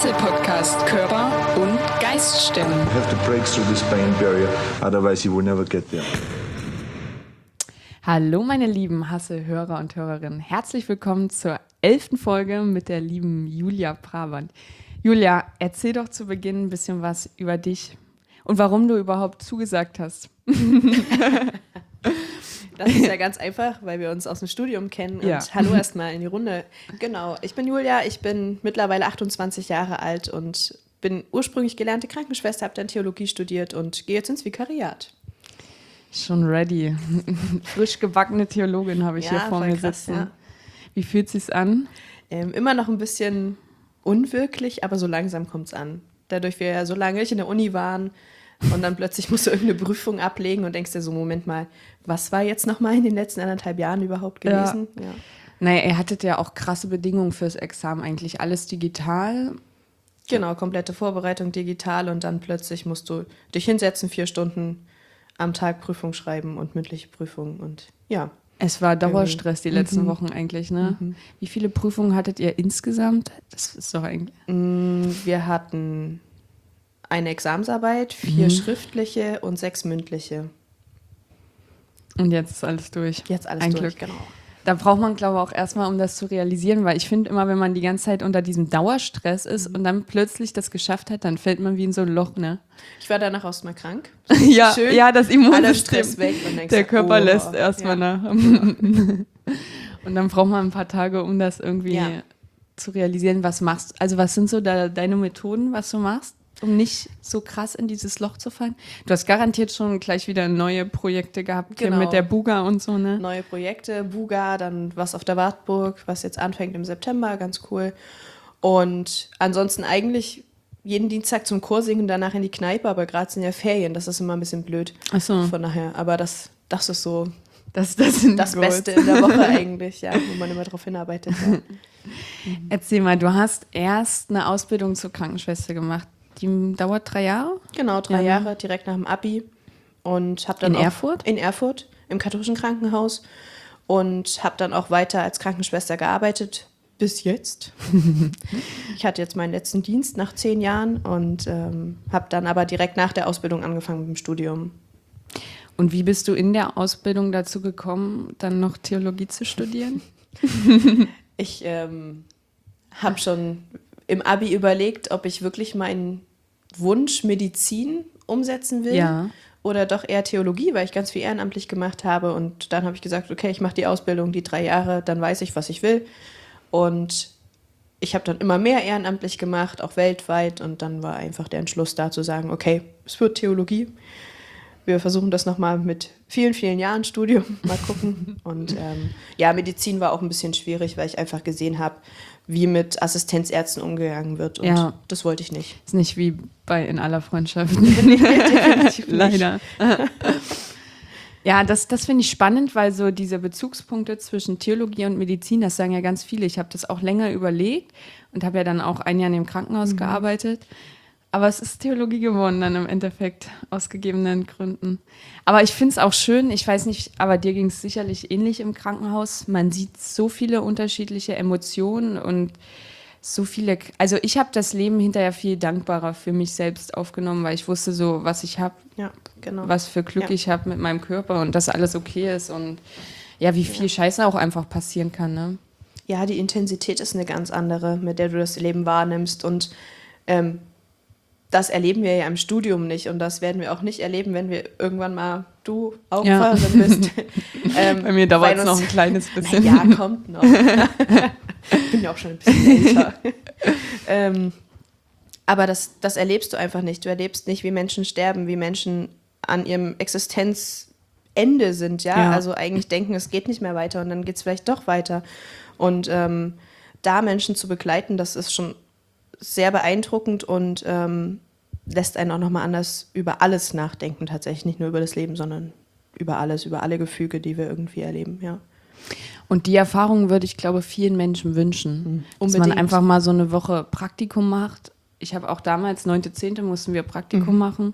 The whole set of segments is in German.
Ärzte-Podcast Körper und Geist stimmen. You have to break through this pain barrier, otherwise you will never get there. Hallo meine lieben Hasse-Hörer und Hörerinnen. Herzlich willkommen zur 11. Folge mit der lieben Julia Brabant. Julia, erzähl doch zu Beginn ein bisschen was über dich und warum du überhaupt zugesagt hast. Das ist ja ganz einfach, weil wir uns aus dem Studium kennen. Und Ja. hallo erstmal in die Runde. Genau, ich bin Julia, ich bin mittlerweile 28 Jahre alt und bin ursprünglich gelernte Krankenschwester, habe dann Theologie studiert und gehe jetzt ins Vikariat. Schon ready. Frisch gebackene Theologin habe ich hier vor voll mir krass, sitzen. ja. Wie fühlt sich's an? Immer noch ein bisschen unwirklich, aber so langsam kommt es an. Dadurch wir ja so lange nicht in der Uni waren und dann plötzlich musst du irgendeine Prüfung ablegen und denkst dir so, Moment mal, was war jetzt nochmal in den letzten 1,5 Jahren überhaupt gewesen? Ja. Naja, ihr hattet ja auch krasse Bedingungen fürs Examen, eigentlich alles digital. Genau, komplette Vorbereitung digital und dann plötzlich musst du dich hinsetzen, 4 Stunden am Tag Prüfung schreiben und mündliche Prüfung und ja. Es war Dauerstress die letzten Wochen eigentlich, ne? Wie viele Prüfungen hattet ihr insgesamt? Das ist doch eigentlich... Wir hatten eine Examensarbeit, 4 schriftliche und 6 mündliche. Und jetzt ist alles durch. Jetzt alles Ein durch, Glück. genau. Da braucht man, glaube ich, auch erstmal, um das zu realisieren, weil ich finde immer, wenn man die ganze Zeit unter diesem Dauerstress ist und dann plötzlich das geschafft hat, dann fällt man wie in so ein Loch, ne? Ich war danach erstmal krank. Ja, Schön, ja, das aller Immunsystem. Stress weg und denkst Der so, Körper oh, lässt erstmal ja. nach. Und dann braucht man ein paar Tage, um das irgendwie zu realisieren, was machst. Also was sind so deine Methoden, was du machst, um nicht so krass in dieses Loch zu fallen? Du hast garantiert schon gleich wieder neue Projekte gehabt, hier Genau. mit der Buga und so, ne? Neue Projekte, Buga, dann was auf der Wartburg, was jetzt anfängt im September, ganz cool. Und ansonsten eigentlich jeden Dienstag zum Chor singen, danach in die Kneipe, aber gerade sind ja Ferien, das ist immer ein bisschen blöd. Ach so. Von daher, aber das ist so Das sind das die Goals. Beste in der Woche eigentlich, ja, wo man immer drauf hinarbeitet. Ja. Erzähl mal, du hast erst eine Ausbildung zur Krankenschwester gemacht. Die dauert 3 Jahre? Genau, 3 Jahre direkt nach dem Abi und habe dann In Erfurt? In Erfurt im katholischen Krankenhaus und habe dann auch weiter als Krankenschwester gearbeitet bis jetzt. Ich hatte jetzt meinen letzten Dienst nach 10 Jahren und habe dann aber direkt nach der Ausbildung angefangen mit dem Studium. Und wie bist du in der Ausbildung dazu gekommen, dann noch Theologie zu studieren? Ich habe schon im Abi überlegt, ob ich wirklich meinen Wunsch Medizin umsetzen will Ja. oder doch eher Theologie, weil ich ganz viel ehrenamtlich gemacht habe. Und dann habe ich gesagt, okay, ich mache die Ausbildung, die 3 Jahre, dann weiß ich, was ich will. Und ich habe dann immer mehr ehrenamtlich gemacht, auch weltweit. Und dann war einfach der Entschluss da zu sagen, okay, es wird Theologie. Wir versuchen das nochmal mit vielen, vielen Jahren Studium, mal gucken. Und Medizin war auch ein bisschen schwierig, weil ich einfach gesehen habe, wie mit Assistenzärzten umgegangen wird. Und das wollte ich nicht. Ist nicht wie bei In aller Freundschaft. Definitiv nicht. Leider. Ja, das finde ich spannend, weil so diese Bezugspunkte zwischen Theologie und Medizin, das sagen ja ganz viele. Ich habe das auch länger überlegt und habe ja dann auch 1 Jahr in dem Krankenhaus gearbeitet. Aber es ist Theologie geworden dann im Endeffekt, aus gegebenen Gründen. Aber ich finde es auch schön, ich weiß nicht, aber dir ging es sicherlich ähnlich im Krankenhaus. Man sieht so viele unterschiedliche Emotionen und so viele, also ich habe das Leben hinterher viel dankbarer für mich selbst aufgenommen, weil ich wusste so, was ich habe, Ja, genau. was für Glück Ja. ich habe mit meinem Körper und dass alles okay ist und ja, wie viel Scheiße auch einfach passieren kann, ne? Ja, die Intensität ist eine ganz andere, mit der du das Leben wahrnimmst. Und das erleben wir ja im Studium nicht. Und das werden wir auch nicht erleben, wenn wir irgendwann mal du Augenfahrerin bist. Bei mir dauert es noch ein kleines bisschen. Ja, kommt noch. Ich bin ja auch schon ein bisschen älter. Aber das erlebst du einfach nicht. Du erlebst nicht, wie Menschen sterben, wie Menschen an ihrem Existenzende sind. Ja? Also eigentlich denken, es geht nicht mehr weiter und dann geht es vielleicht doch weiter. Und da Menschen zu begleiten, das ist schon sehr beeindruckend und lässt einen auch nochmal anders über alles nachdenken, tatsächlich. Nicht nur über das Leben, sondern über alles, über alle Gefüge, die wir irgendwie erleben, ja. Und die Erfahrung würde ich, glaube vielen Menschen wünschen. Dass man Unbedingt. einfach mal so eine Woche Praktikum macht. Ich habe auch damals, 9., 10. mussten wir Praktikum machen.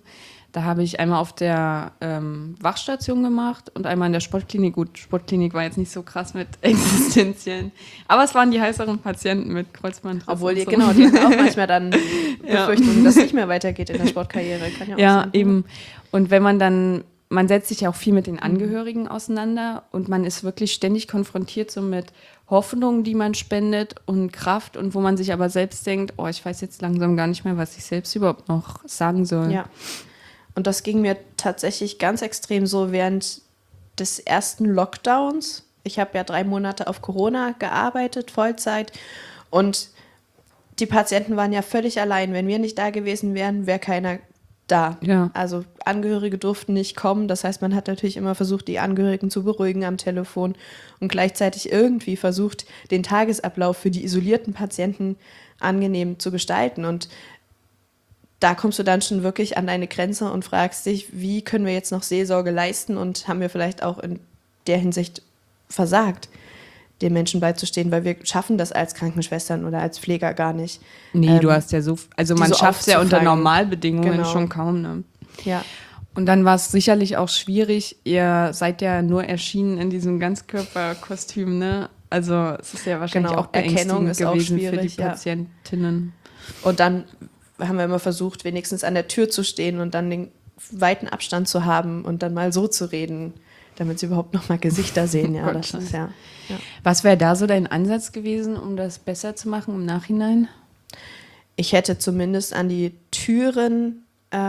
Da habe ich einmal auf der Wachstation gemacht und einmal in der Sportklinik. Gut, Sportklinik war jetzt nicht so krass mit Existenziellen. Aber es waren die heißeren Patienten mit Kreuzbandriss. Obwohl, und so. genau, die haben auch manchmal dann Befürchtungen, dass es nicht mehr weitergeht in der Sportkarriere. Kann ja auch Ja, sein. eben. Und wenn man setzt sich ja auch viel mit den Angehörigen auseinander und man ist wirklich ständig konfrontiert so mit Hoffnungen, die man spendet und Kraft und wo man sich aber selbst denkt, oh, ich weiß jetzt langsam gar nicht mehr, was ich selbst überhaupt noch sagen soll. Ja. Und das ging mir tatsächlich ganz extrem so während des ersten Lockdowns. Ich habe ja 3 Monate auf Corona gearbeitet, Vollzeit. Und die Patienten waren ja völlig allein. Wenn wir nicht da gewesen wären, wäre keiner da. Ja. Also Angehörige durften nicht kommen. Das heißt, man hat natürlich immer versucht, die Angehörigen zu beruhigen am Telefon und gleichzeitig irgendwie versucht, den Tagesablauf für die isolierten Patienten angenehm zu gestalten. Und da kommst du dann schon wirklich an deine Grenze und fragst dich, wie können wir jetzt noch Seelsorge leisten und haben wir vielleicht auch in der Hinsicht versagt, den Menschen beizustehen, weil wir schaffen das als Krankenschwestern oder als Pfleger gar nicht. Nee, du hast ja so, also man so schafft es ja unter aufzufangen. Normalbedingungen Genau. schon kaum, ne? Ja, Und dann war es sicherlich auch schwierig, ihr seid ja nur erschienen in diesem Ganzkörperkostüm, ne? Also es ist ja wahrscheinlich Genau, auch beängstigend Erkennung ist auch gewesen für schwierig, die ja. Patientinnen. und dann haben wir immer versucht, wenigstens an der Tür zu stehen und dann den weiten Abstand zu haben und dann mal so zu reden, damit sie überhaupt noch mal Gesichter sehen. Ja, Gott. das ist ja. Was wäre da so dein Ansatz gewesen, um das besser zu machen im Nachhinein? Ich hätte zumindest an die Türen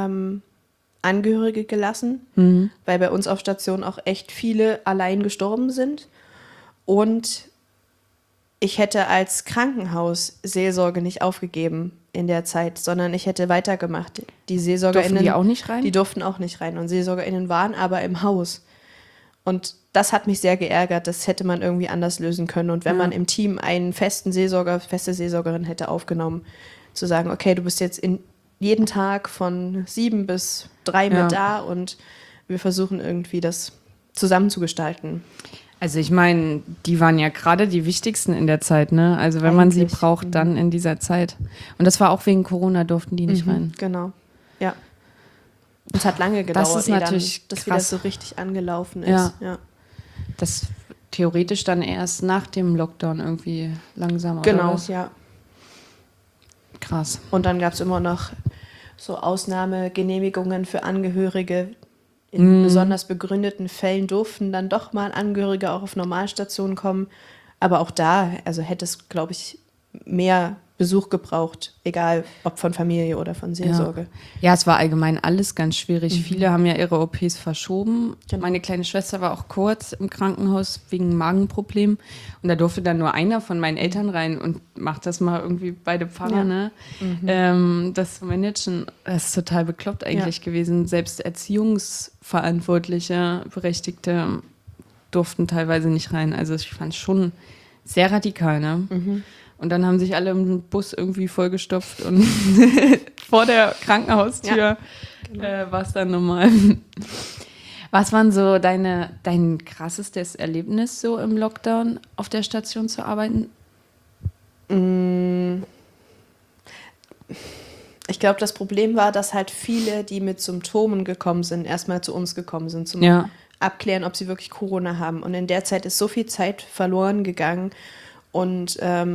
Angehörige gelassen, weil bei uns auf Station auch echt viele allein gestorben sind. Und ich hätte als Krankenhaus Seelsorge nicht aufgegeben in der Zeit, sondern ich hätte weitergemacht. Die SeelsorgerInnen, Durften die auch nicht rein? Die durften auch nicht rein. Und SeelsorgerInnen waren aber im Haus. Und das hat mich sehr geärgert. Das hätte man irgendwie anders lösen können. Und wenn man im Team einen festen Seelsorger, feste Seelsorgerin hätte aufgenommen, zu sagen, okay, du bist jetzt jeden Tag von 7 bis 3 mit da und wir versuchen irgendwie das zusammenzugestalten. Also ich meine, die waren ja gerade die wichtigsten in der Zeit, ne? Also wenn man sie Eigentlich. braucht, dann in dieser Zeit. Und das war auch wegen Corona, durften die nicht rein. Genau, ja. Es hat lange gedauert, Das ist natürlich bis wieder krass. so richtig angelaufen ist. Ja. Ja. Das theoretisch dann erst nach dem Lockdown irgendwie langsam, oder Genau, was? ja. Krass. Und dann gab es immer noch so Ausnahmegenehmigungen für Angehörige. In besonders begründeten Fällen durften dann doch mal Angehörige auch auf Normalstationen kommen. Aber auch da, also hätte es, glaube ich, mehr Besuch gebraucht, egal ob von Familie oder von Seelsorge. Ja, es war allgemein alles ganz schwierig. Viele haben ja ihre OPs verschoben. Genau. Meine kleine Schwester war auch kurz im Krankenhaus wegen Magenproblemen. Und da durfte dann nur einer von meinen Eltern rein und macht das mal irgendwie beide Pfarrer, ne? Das zu managen, das ist total bekloppt eigentlich gewesen. Selbst Erziehungsverantwortliche, Berechtigte durften teilweise nicht rein. Also ich fand es schon sehr radikal, ne? Und dann haben sich alle im Bus irgendwie vollgestopft und vor der Krankenhaustür war es dann normal. Was waren so dein krassestes Erlebnis so im Lockdown auf der Station zu arbeiten? Ich glaube, das Problem war, dass halt viele, die mit Symptomen gekommen sind, erstmal zu uns gekommen sind, zum Abklären, ob sie wirklich Corona haben. Und in der Zeit ist so viel Zeit verloren gegangen. Und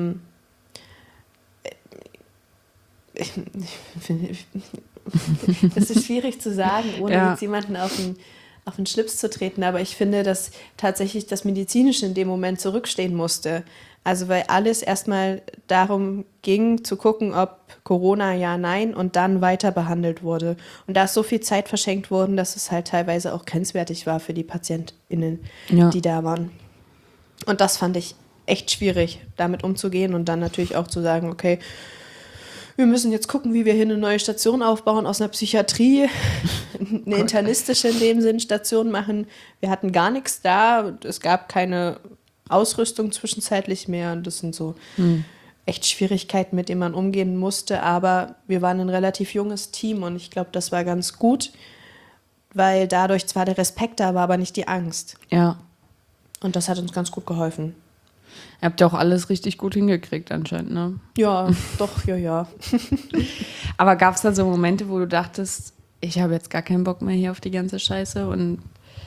es ist schwierig zu sagen, ohne jetzt jemanden auf den Schlips zu treten. Aber ich finde, dass tatsächlich das Medizinische in dem Moment zurückstehen musste. Also weil alles erstmal darum ging, zu gucken, ob Corona ja, nein und dann weiter behandelt wurde. Und da ist so viel Zeit verschenkt worden, dass es halt teilweise auch grenzwertig war für die PatientInnen, die da waren. Und das fand ich echt schwierig, damit umzugehen und dann natürlich auch zu sagen, okay, wir müssen jetzt gucken, wie wir hier eine neue Station aufbauen, aus einer Psychiatrie, eine internistische in dem Sinn Station machen. Wir hatten gar nichts da, es gab keine Ausrüstung zwischenzeitlich mehr und das sind so echt Schwierigkeiten, mit denen man umgehen musste, aber wir waren ein relativ junges Team und ich glaube, das war ganz gut, weil dadurch zwar der Respekt da war, aber nicht die Angst. Ja. Und das hat uns ganz gut geholfen. Ihr habt ja auch alles richtig gut hingekriegt anscheinend, ne? Ja, doch, ja. Aber gab es da so Momente, wo du dachtest, ich habe jetzt gar keinen Bock mehr hier auf die ganze Scheiße und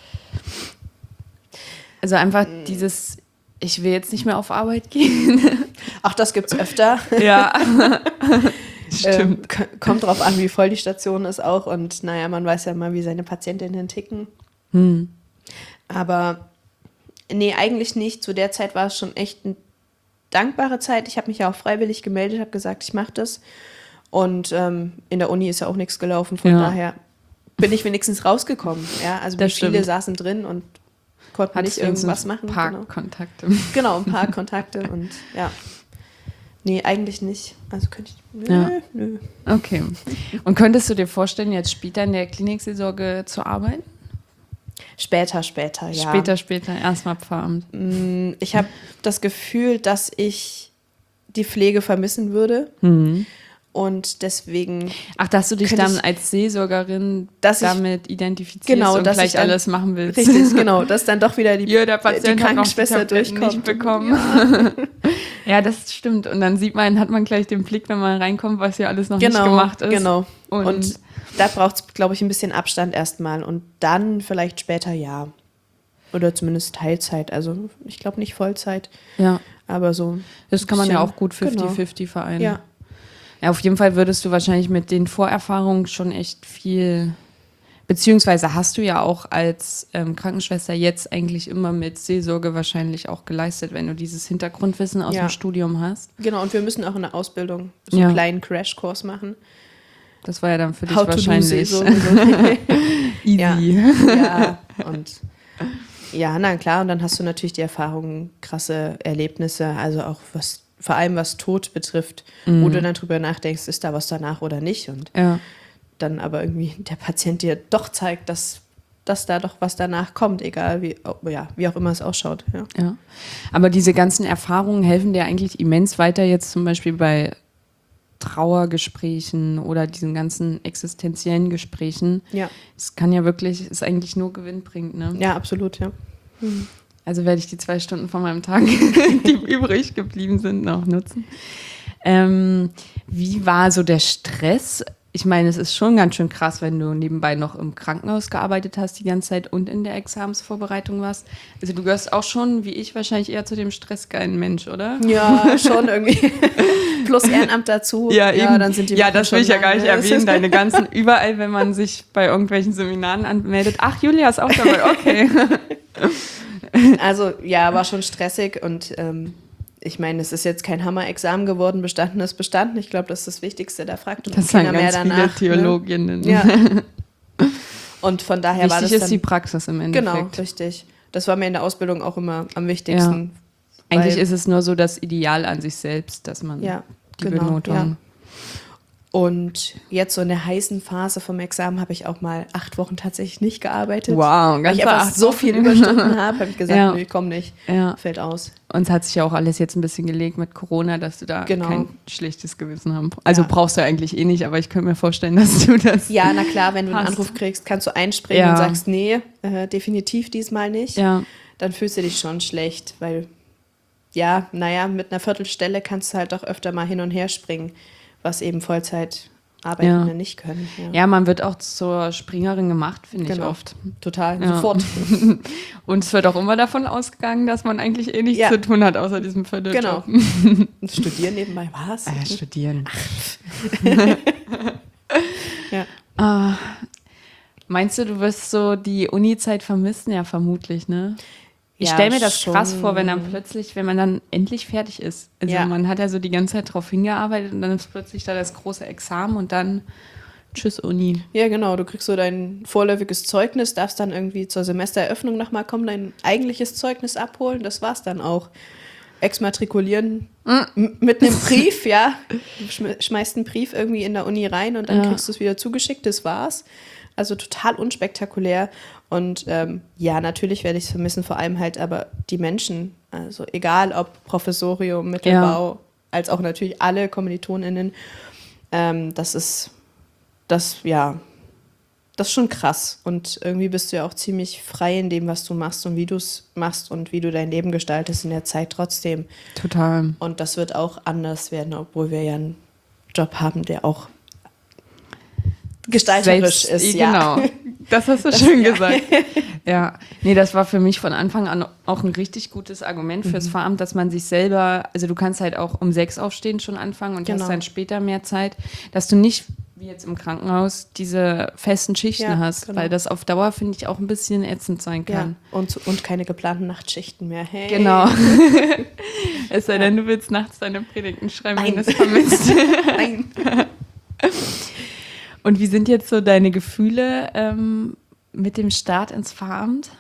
also einfach dieses, ich will jetzt nicht mehr auf Arbeit gehen. Auch das gibt's öfter. Ja, stimmt. Kommt drauf an, wie voll die Station ist auch. Und naja, man weiß ja mal, wie seine Patientinnen ticken. Aber nee, eigentlich nicht. Zu der Zeit war es schon echt eine dankbare Zeit. Ich habe mich ja auch freiwillig gemeldet, habe gesagt, ich mache das. Und in der Uni ist ja auch nichts gelaufen. Von daher bin ich wenigstens rausgekommen. Ja, also Das viele stimmt. saßen drin und konnten nicht irgendwas machen. Ein paar Kontakte. Genau, ein paar Kontakte und ja. Nee, eigentlich nicht. Also könnte ich. Nö. Okay. Und könntest du dir vorstellen, jetzt später in der Klinikseelsorge zu arbeiten? Später, ja. Später, erstmal Pfarramt. Ich habe das Gefühl, dass ich die Pflege vermissen würde. Und deswegen. Ach, dass du dich könnte dann ich- als Seelsorgerin dass ich- damit identifizierst Genau, und dass ich gleich dann- alles machen willst. Richtig, genau. Dass dann doch wieder die Der Patient hat noch die Krankenschwester Tabletten durchkommt. nicht bekommen. Ja, das stimmt. Und dann hat man gleich den Blick, wenn man reinkommt, was hier alles noch nicht gemacht ist. Genau. Und, Und da braucht es, glaube ich, ein bisschen Abstand erstmal. Und dann vielleicht später ja. Oder zumindest Teilzeit. Also ich glaube nicht Vollzeit. ja, Aber so. das kann man ja bisschen- auch gut 50-50 vereinen. Ja. Ja, auf jeden Fall würdest du wahrscheinlich mit den Vorerfahrungen schon echt viel, beziehungsweise hast du ja auch als Krankenschwester jetzt eigentlich immer mit Seelsorge wahrscheinlich auch geleistet, wenn du dieses Hintergrundwissen aus Ja. dem Studium hast. Genau, und wir müssen auch in der Ausbildung so Ja. einen kleinen Crashkurs machen. Das war ja dann für dich How to do wahrscheinlich Seelsorge. easy. Ja. Ja, und ja, na klar, und dann hast du natürlich die Erfahrungen, krasse Erlebnisse, also auch vor allem was Tod betrifft, wo du dann drüber nachdenkst, ist da was danach oder nicht, und Ja. dann aber irgendwie der Patient dir doch zeigt, dass da doch was danach kommt, egal wie auch immer es ausschaut. Ja. Ja, aber diese ganzen Erfahrungen helfen dir eigentlich immens weiter, jetzt zum Beispiel bei Trauergesprächen oder diesen ganzen existenziellen Gesprächen. Ja. Es kann ja wirklich, ist eigentlich nur gewinnbringend, ne? Ja, absolut, ja. Also werde ich die 2 Stunden von meinem Tag, die übrig geblieben sind, noch nutzen. Wie war so der Stress? Ich meine, es ist schon ganz schön krass, wenn du nebenbei noch im Krankenhaus gearbeitet hast die ganze Zeit und in der Examensvorbereitung warst. Also du gehörst auch schon, wie ich, wahrscheinlich eher zu dem stressgeilen Mensch, oder? Ja, schon irgendwie. Plus Ehrenamt dazu. eben. Dann sind die Ja, Wochen das will schon ich ja gar lang, nicht ne? erwähnen. Deine ganzen, überall, wenn man sich bei irgendwelchen Seminaren anmeldet. Ach, Julia ist auch dabei, okay. Also ja, war schon stressig und ich meine, es ist jetzt kein Hammer-Examen geworden, bestanden ist bestanden. Ich glaube, das ist das Wichtigste, da fragt uns Das keiner sagen mehr ganz viele danach. Theologinnen. Ne? Ja. Und von daher war das Wichtig dann, ist die Praxis im Endeffekt. genau, richtig. Das war mir in der Ausbildung auch immer am wichtigsten. Eigentlich weil- ist es nur so das Ideal an sich selbst, dass man Ja, die genau, Benotung. ja. Und jetzt so in der heißen Phase vom Examen habe ich auch mal 8 Wochen tatsächlich nicht gearbeitet. Wow, weil ganze ich einfach 8 so Wochen. viel Überstunden habe ich gesagt, Ja. nee, komm nicht, Ja. fällt aus. Und es hat sich ja auch alles jetzt ein bisschen gelegt mit Corona, dass du da Genau. kein schlechtes Gewissen haben. Also Ja. brauchst du eigentlich eh nicht, aber ich könnte mir vorstellen, dass du das. Ja, na klar, wenn du einen Hast. Anruf kriegst, kannst du einspringen Ja. und sagst, nee, definitiv diesmal nicht. Ja. Dann fühlst du dich schon schlecht, weil, ja, naja, mit einer Viertelstelle kannst du halt auch öfter mal hin und her springen, was eben Vollzeitarbeitende Ja. nicht können. Ja, man wird auch zur Springerin gemacht, finde ich Genau. oft. Total, Ja. sofort. Und es wird auch immer davon ausgegangen, dass man eigentlich eh nichts Ja. zu tun hat, außer diesem Vierteljob. Genau. Und studieren nebenbei, was? Studieren. Ja. Meinst du wirst so die Uni-Zeit vermissen? Ja, vermutlich, ne? Ich Ja, stelle mir das schon. krass vor, wenn man dann endlich fertig ist. Also Ja. man hat ja so die ganze Zeit drauf hingearbeitet und dann ist plötzlich da das große Examen und dann tschüss Uni. Ja, genau. Du kriegst so dein vorläufiges Zeugnis, darfst dann irgendwie zur Semestereröffnung nochmal kommen, dein eigentliches Zeugnis abholen. Das war's dann auch. Exmatrikulieren mit einem Brief, ja. Du schmeißt einen Brief irgendwie in der Uni rein und dann Ja. kriegst du es wieder zugeschickt. Das war's. Also total unspektakulär. Und ja, natürlich werde ich es vermissen, vor allem halt aber die Menschen. Also egal ob Professorium, Mittelbau, als auch natürlich alle KommilitonInnen. Das ist schon krass. Und irgendwie bist du ja auch ziemlich frei in dem, was du machst und wie du es machst und wie du dein Leben gestaltest in der Zeit trotzdem. Total. Und das wird auch anders werden, obwohl wir ja einen Job haben, der auch gestalterisch ist. Ja. Genau, das hast du schön gesagt. Ja, nee, das war für mich von Anfang an auch ein richtig gutes Argument fürs Pfarramt, dass man sich selber, also du kannst halt auch um 6 aufstehen schon anfangen und Genau. hast dann später mehr Zeit, dass du nicht, wie jetzt im Krankenhaus, diese festen Schichten hast, genau. weil das auf Dauer, finde ich, auch ein bisschen ätzend sein Ja, kann. und keine geplanten Nachtschichten mehr. Hey. Genau. Es sei denn, du willst nachts deine Predigten schreiben, wenn Nein. du es vermisst. Nein. Und wie sind jetzt so deine Gefühle mit dem Start ins Pfarramt?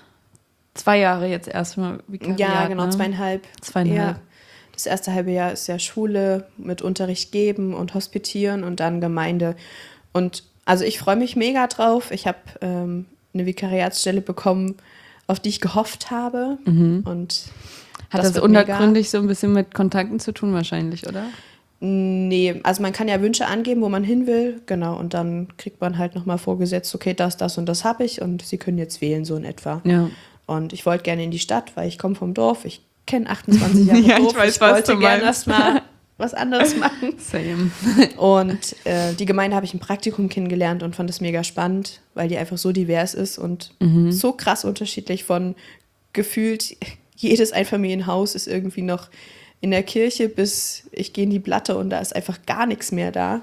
2 Jahre jetzt erstmal Vikariat, Ja, genau, ne? 2,5. 2,5. Ja. Das erste halbe Jahr ist ja Schule mit Unterricht geben und hospitieren und dann Gemeinde. Und also ich freue mich mega drauf. Ich habe eine Vikariatsstelle bekommen, auf die ich gehofft habe. Und Hat das wird untergründig so ein bisschen mit Kontakten zu tun wahrscheinlich, oder? Nee, also man kann ja Wünsche angeben, wo man hin will, genau, und dann kriegt man halt nochmal vorgesetzt, okay, das und das habe ich und Sie können jetzt wählen, so in etwa. Ja. Und ich wollte gerne in die Stadt, weil ich komme vom Dorf, ich kenne 28 Jahre Ja, ich Dorf, weiß, ich was wollte du gerne meinst. erstmal was anderes machen. Same. Und die Gemeinde habe ich im Praktikum kennengelernt und fand es mega spannend, weil die einfach so divers ist und so krass unterschiedlich von gefühlt jedes Einfamilienhaus ist irgendwie noch in der Kirche, bis ich gehe in die Platte und da ist einfach gar nichts mehr da.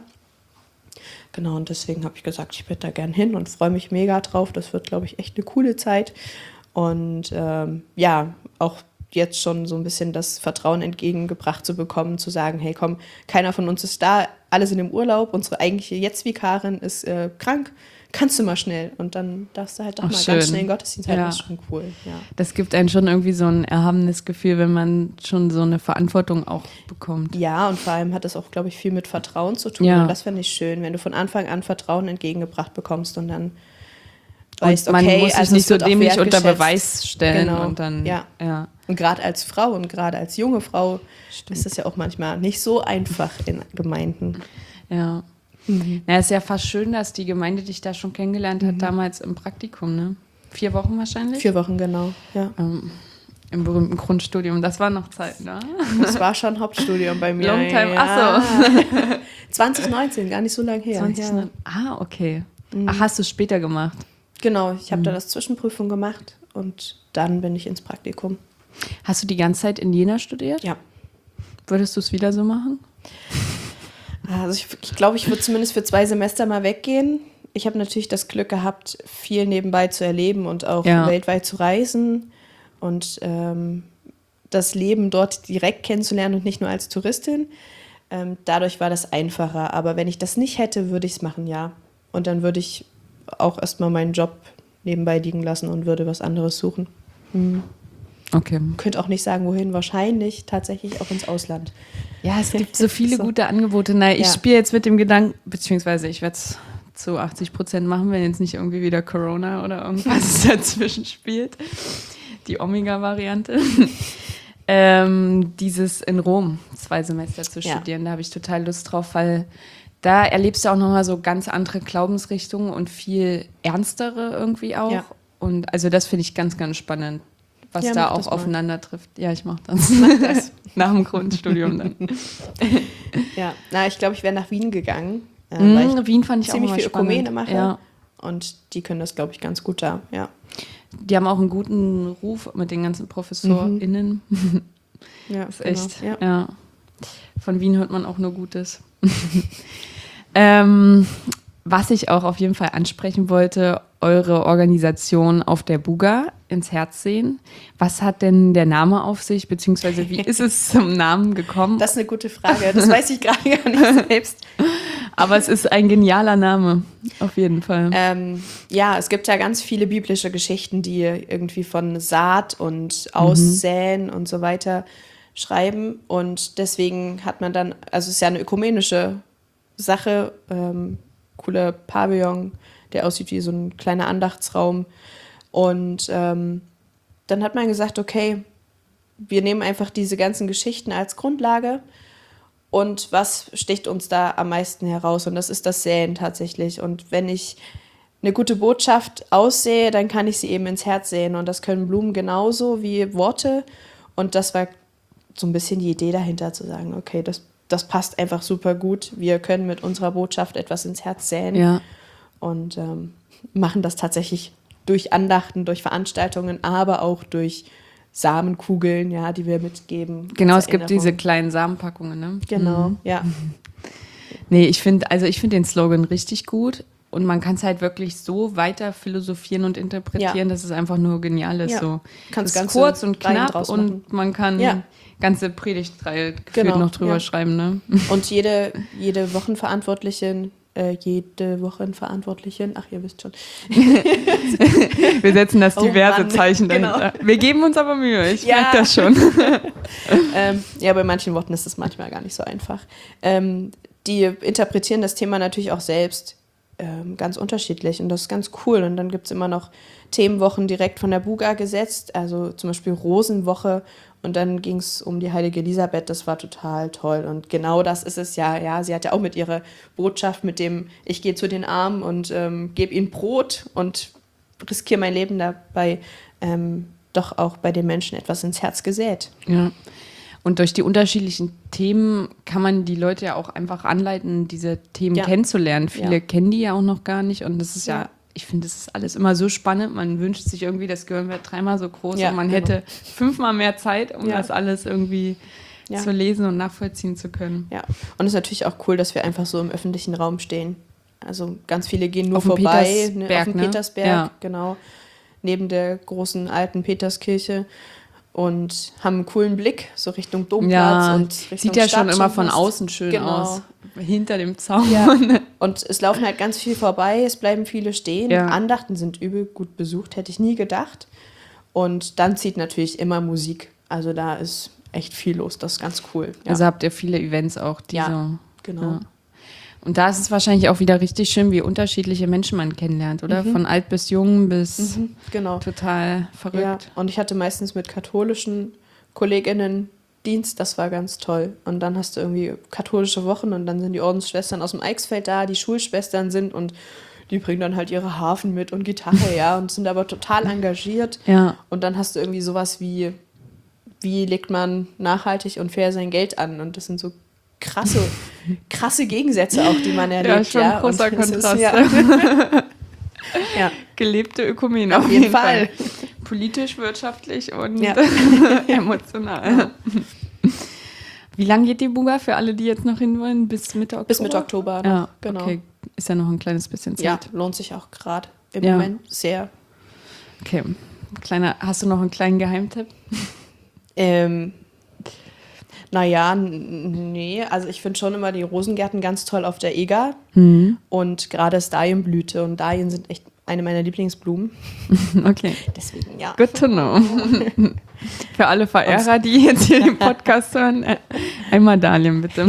Genau, und deswegen habe ich gesagt, ich würde da gern hin und freue mich mega drauf. Das wird, glaube ich, echt eine coole Zeit. Und ja, auch jetzt schon so ein bisschen das Vertrauen entgegengebracht zu bekommen, zu sagen, hey komm, keiner von uns ist da, alle sind im Urlaub, unsere eigentliche Jetzt-Vikarin ist krank, kannst du mal schnell. Und dann darfst du halt doch Ach, mal schön. ganz schnell in den Gottesdienst halten, Ja. das ist schon cool. Ja. Das gibt einen schon irgendwie so ein erhabenes Gefühl, wenn man schon so eine Verantwortung auch bekommt. Ja, und vor allem hat das auch, glaube ich, viel mit Vertrauen zu tun. Ja. Und das finde ich schön, wenn du von Anfang an Vertrauen entgegengebracht bekommst und dann weißt, Und man okay, muss sich also nicht es so wird auch dämlich unter wertgeschätzt. Beweis stellen Genau. und dann, Ja. ja. Und gerade als Frau und gerade als junge Frau ist das ja auch manchmal nicht so einfach in Gemeinden. Ja. Na, ist ja fast schön, dass die Gemeinde dich da schon kennengelernt hat, damals im Praktikum, ne? 4 Wochen wahrscheinlich? 4 Wochen, genau. Ja. Im berühmten Grundstudium. Das war noch Zeit, ne? Das war schon Hauptstudium bei mir. Long time. Ja. Ach so. 2019, gar nicht so lange her. 20, Ja. Ah, okay. Ach, hast du es später gemacht? Genau, ich habe da das Zwischenprüfung gemacht und dann bin ich ins Praktikum. Hast du die ganze Zeit in Jena studiert? Ja. Würdest du es wieder so machen? Also ich glaube, ich würde zumindest für 2 Semester mal weggehen. Ich habe natürlich das Glück gehabt, viel nebenbei zu erleben und auch Ja. weltweit zu reisen und das Leben dort direkt kennenzulernen und nicht nur als Touristin. Dadurch war das einfacher. Aber wenn ich das nicht hätte, würde ich es machen, ja. Und dann würde ich auch erstmal meinen Job nebenbei liegen lassen und würde was anderes suchen. Okay. Könnte auch nicht sagen, wohin. Wahrscheinlich tatsächlich auch ins Ausland. Ja, es gibt so viele So. gute Angebote. Naja, ich Ja. spiele jetzt mit dem Gedanken, beziehungsweise ich werde es zu 80% machen, wenn jetzt nicht irgendwie wieder Corona oder irgendwas dazwischen spielt. Die Omega-Variante. Dieses in Rom 2 Semester zu Ja. studieren, da habe ich total Lust drauf, weil da erlebst du auch nochmal so ganz andere Glaubensrichtungen und viel ernstere irgendwie auch. Ja. Und also das finde ich ganz, ganz spannend, was Ja, da mach auch das mal. aufeinander trifft. Ja, ich mache das. das. Nach dem Grundstudium dann. Ja, na, ich glaube, ich wäre nach Wien gegangen, weil ich Wien fand ich ziemlich auch viel immer spannend. Ökumene mache. Ja. Und die können das, glaube ich, ganz gut da. Ja, Die haben auch einen guten Ruf mit den ganzen ProfessorInnen. ja Das ist genau. echt, Ja. ja. Von Wien hört man auch nur Gutes. Was ich auch auf jeden Fall ansprechen wollte, eure Organisation auf der Buga ins Herz sehen. Was hat denn der Name auf sich, beziehungsweise wie ist es zum Namen gekommen? Das ist eine gute Frage. Das weiß ich gerade gar nicht selbst. Aber es ist ein genialer Name, auf jeden Fall. Ja, es gibt ja ganz viele biblische Geschichten, die irgendwie von Saat und Aussäen und so weiter schreiben. Und deswegen hat man dann, also es ist ja eine ökumenische Sache, cooler Pavillon, der aussieht wie so ein kleiner Andachtsraum. Und dann hat man gesagt, okay, wir nehmen einfach diese ganzen Geschichten als Grundlage. Und was sticht uns da am meisten heraus? Und das ist das Säen tatsächlich. Und wenn ich eine gute Botschaft aussähe, dann kann ich sie eben ins Herz säen. Und das können Blumen genauso wie Worte. Und das war so ein bisschen die Idee dahinter, zu sagen, okay, das passt einfach super gut. Wir können mit unserer Botschaft etwas ins Herz säen. Ja. und machen das tatsächlich durch Andachten, durch Veranstaltungen, aber auch durch Samenkugeln, ja, die wir mitgeben. Genau, als es gibt diese Erinnerung. kleinen Samenpackungen, ne? Genau, ja. Nee, ich finde den Slogan richtig gut und man kann es halt wirklich so weiter philosophieren und interpretieren, dass es einfach nur genial ist. Ja. So. Kannst Es ist ganze kurz und Reihen knapp draus und machen. man kann Ja. ganze Predigtreihe gefühlt Genau, noch drüber ja. schreiben. Ne? Und jede Wochenverantwortliche, ach, ihr wisst schon. Wir setzen das Oh diverse Mann, Zeichen genau. dahinter. Wir geben uns aber Mühe, ich Ja. merke das schon. Ja, bei manchen Worten ist es manchmal gar nicht so einfach. Die interpretieren das Thema natürlich auch selbst ganz unterschiedlich und das ist ganz cool. Und dann gibt es immer noch Themenwochen direkt von der Buga gesetzt, also zum Beispiel Rosenwoche und dann ging es um die heilige Elisabeth, das war total toll. Und genau das ist es ja. Ja, sie hat ja auch mit ihrer Botschaft, mit dem ich gehe zu den Armen und gebe ihnen Brot und riskiere mein Leben dabei, doch auch bei den Menschen etwas ins Herz gesät. Ja. Und durch die unterschiedlichen Themen kann man die Leute ja auch einfach anleiten, diese Themen Ja. kennenzulernen. Viele Ja. kennen die ja auch noch gar nicht. Und das ist Ja. ich finde, das ist alles immer so spannend. Man wünscht sich irgendwie, das Gehirn wäre 3-mal so groß Ja, und man genau. hätte 5-mal mehr Zeit, um Ja. das alles irgendwie Ja. zu lesen und nachvollziehen zu können. Ja, und es ist natürlich auch cool, dass wir einfach so im öffentlichen Raum stehen. Also ganz viele gehen nur Auf dem vorbei, Petersberg, auf dem ne? Petersberg, Ja. genau, neben der großen alten Peterskirche und haben einen coolen Blick so Richtung Domplatz Ja, und Richtung sieht ja schon Stadt immer von fast. außen schön Genau. aus. Hinter dem Zaun. Ja. Und es laufen halt ganz viel vorbei, es bleiben viele stehen. Ja. Andachten sind übel gut besucht, hätte ich nie gedacht. Und dann zieht natürlich immer Musik. Also da ist echt viel los, das ist ganz cool. Ja, Also habt ihr viele Events auch, die Ja, so. genau. Ja. Und da ist es wahrscheinlich auch wieder richtig schön, wie unterschiedliche Menschen man kennenlernt, oder? Von alt bis jung bis Genau. total verrückt. Ja, und ich hatte meistens mit katholischen KollegInnen Dienst, das war ganz toll. Und dann hast du irgendwie katholische Wochen und dann sind die Ordensschwestern aus dem Eichsfeld da, die Schulschwestern sind und die bringen dann halt ihre Harfen mit und Gitarre, ja, und sind aber total engagiert. Ja. Und dann hast du irgendwie sowas wie legt man nachhaltig und fair sein Geld an? Und das sind so krasse Gegensätze auch, die man erlebt. schon ein großer Und das Kontrast. Ja. Gelebte Ökumene. Auf jeden Fall. Politisch, wirtschaftlich und Ja. emotional. Wie lange geht die Buga für alle, die jetzt noch hin wollen? Bis Mitte Oktober? Bis Mitte Oktober noch, Ja, genau. Okay, ist ja noch ein kleines bisschen Ja, Zeit. lohnt sich auch gerade im Ja. Moment sehr. Okay. Hast du noch einen kleinen Geheimtipp? Naja, nee, also ich finde schon immer die Rosengärten ganz toll auf der Eger und gerade ist Dahlien-Blüte und Dahlien sind echt eine meiner Lieblingsblumen. Okay. Deswegen, ja. Good to know. Für alle Verehrer, die jetzt hier den Podcast hören, einmal Dahlien bitte.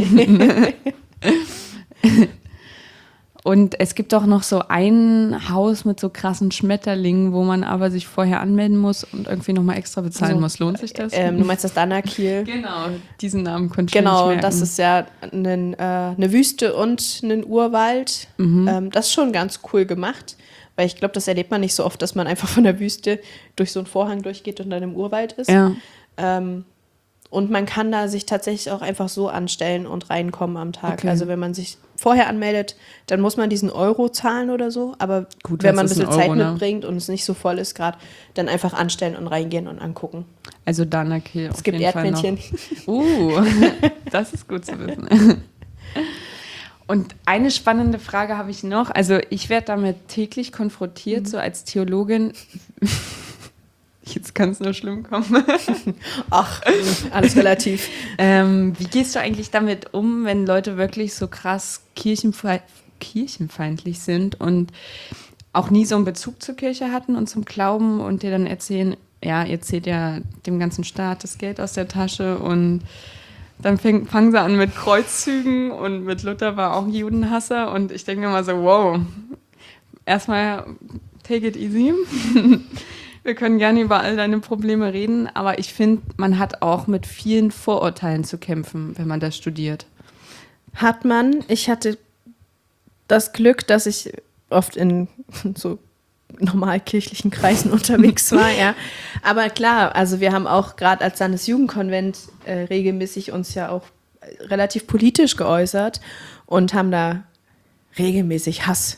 Und es gibt auch noch so ein Haus mit so krassen Schmetterlingen, wo man aber sich vorher anmelden muss und irgendwie nochmal extra bezahlen Also, muss. Lohnt sich das? Du meinst das Danakil? Genau, diesen Namen konnte ich mir Genau, nicht merken. das ist ja eine Wüste und ein Urwald. Das ist schon ganz cool gemacht, weil ich glaube, das erlebt man nicht so oft, dass man einfach von der Wüste durch so einen Vorhang durchgeht und dann im Urwald ist. Ja. Und man kann da sich tatsächlich auch einfach so anstellen und reinkommen am Tag. Okay. Also wenn man sich vorher anmeldet, dann muss man diesen Euro zahlen oder so. Aber Gut, wenn was man ein ist bisschen ein Euro, Zeit ne? mitbringt und es nicht so voll ist gerade, dann einfach anstellen und reingehen und angucken. Also Danakil Es gibt Erdmännchen. Das ist gut zu wissen. Und eine spannende Frage habe ich noch. Also ich werde damit täglich konfrontiert, so als Theologin. Jetzt kann es nur schlimm kommen. Ach, alles relativ. Wie gehst du eigentlich damit um, wenn Leute wirklich so krass kirchenfeindlich sind und auch nie so einen Bezug zur Kirche hatten und zum Glauben und dir dann erzählen, ja, ihr zählt ja dem ganzen Staat das Geld aus der Tasche und dann fangen sie an mit Kreuzzügen und mit Luther war auch Judenhasser und ich denke mir mal so, wow, erstmal take it easy. Wir können gerne über all deine Probleme reden, aber ich finde, man hat auch mit vielen Vorurteilen zu kämpfen, wenn man das studiert. Hat man. Ich hatte das Glück, dass ich oft in so normalkirchlichen Kreisen unterwegs war, ja. Aber klar, also wir haben auch gerade als Landesjugendkonvent regelmäßig uns ja auch relativ politisch geäußert und haben da regelmäßig Hass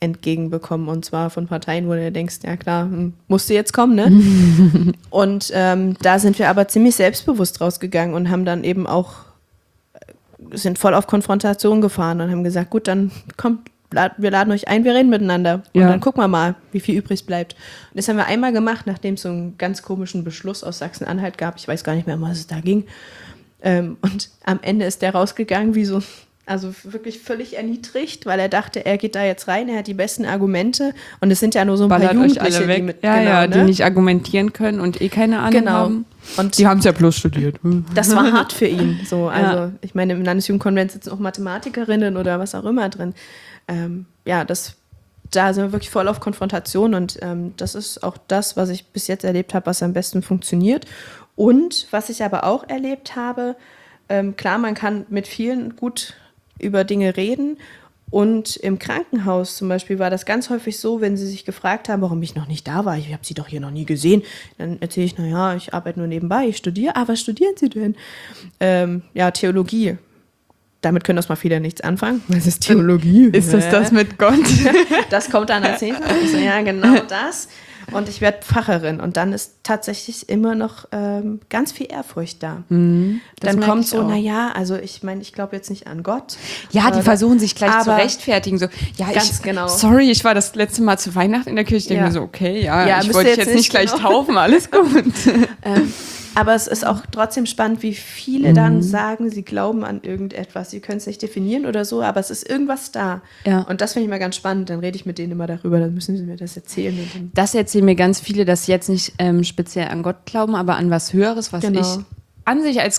entgegenbekommen. Und zwar von Parteien, wo du denkst, ja klar, musste jetzt kommen, ne? Und da sind wir aber ziemlich selbstbewusst rausgegangen und haben dann eben auch, sind voll auf Konfrontation gefahren und haben gesagt, gut, dann kommt, wir laden euch ein, wir reden miteinander. Und dann gucken wir mal, wie viel übrig bleibt. Und das haben wir einmal gemacht, nachdem es so einen ganz komischen Beschluss aus Sachsen-Anhalt gab. Ich weiß gar nicht mehr, um was es da ging. Und am Ende ist der rausgegangen wie so, also wirklich völlig erniedrigt, weil er dachte, er geht da jetzt rein, er hat die besten Argumente. Und es sind ja nur so ein paar Jugendliche, die mit, die nicht argumentieren können und keine Ahnung haben. Und die haben es ja bloß studiert. Das war hart für ihn. So, also ich meine, im Landesjugendkonvent sitzen auch Mathematikerinnen oder was auch immer drin. Da sind wir wirklich voll auf Konfrontation und das ist auch das, was ich bis jetzt erlebt habe, was am besten funktioniert. Und was ich aber auch erlebt habe, klar, man kann mit vielen gut über Dinge reden. Und im Krankenhaus zum Beispiel war das ganz häufig so, wenn sie sich gefragt haben, warum ich noch nicht da war, ich habe sie doch hier noch nie gesehen, dann erzähle ich, ich arbeite nur nebenbei, ich studiere. Was studieren Sie denn? Theologie. Damit können das mal viele nichts anfangen. Was ist Theologie? Ist das mit Gott? Das kommt dann als nächstes. So, ja, genau das. Und ich werde Pfarrerin. Und dann ist tatsächlich immer noch ganz viel Ehrfurcht da. Dann kommt so, ich meine, ich glaube jetzt nicht an Gott. Ja, die versuchen sich gleich zu rechtfertigen. So, genau. Sorry, ich war das letzte Mal zu Weihnachten in der Kirche. Ich denke mir so, okay, ich wollte dich jetzt nicht gleich taufen, alles gut. Aber es ist auch trotzdem spannend, wie viele dann sagen, sie glauben an irgendetwas. Sie können es nicht definieren oder so, aber es ist irgendwas da. Ja. Und das finde ich immer ganz spannend. Dann rede ich mit denen immer darüber, dann müssen sie mir das erzählen. Das erzählen mir ganz viele, dass sie jetzt nicht speziell an Gott glauben, aber an was Höheres, was ich an sich als